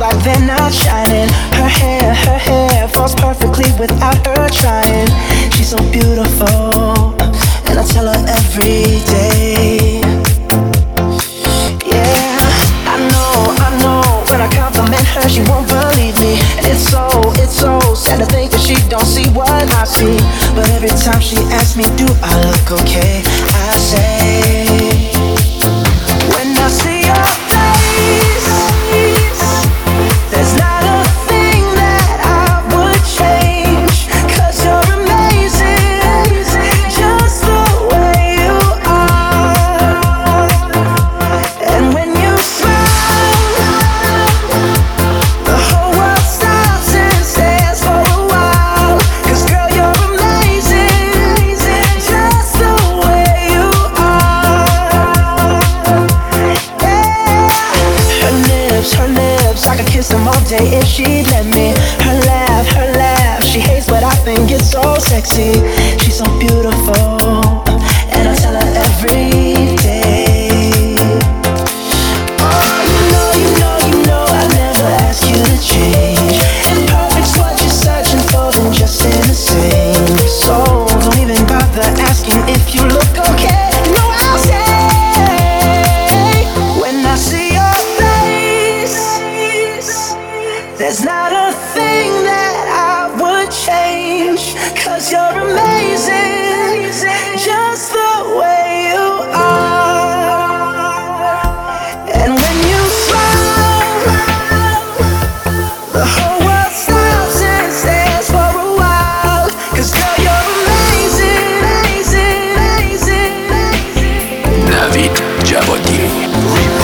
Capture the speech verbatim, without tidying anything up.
like they're not shining. Her hair, her hair falls perfectly without her trying. She's so beautiful, and I tell her every day. Yeah, I know, I know, when I compliment her she won't believe me. And it's so, it's so sad to think that she don't see what I see. But every time she asks me, do I look okay, I say, when I see your face, there's not a thing that I would change. 'Cause you're amazing, just the way you are. And when you smile, the whole world stops and stares for a while. 'Cause girl, you're amazing, just the way you are. Yeah. Her lips, her lips, I could kiss them all day if she'd let me. Her laugh, her laugh, she hates but I think it's so sexy. She's so beautiful, and I tell her every day. Oh, you know, you know, you know I never ask you to change. If perfect's what you're searching for, then just say the same. So don't even bother asking if you look okay. No, I'll say, when I see your face, there's not a thing that I would change. 'Cause you're amazing, just the way you are. And when you smile, the whole world stops and stares for a while. 'Cause girl, you're amazing, amazing, amazing, amazing. David Jabotier.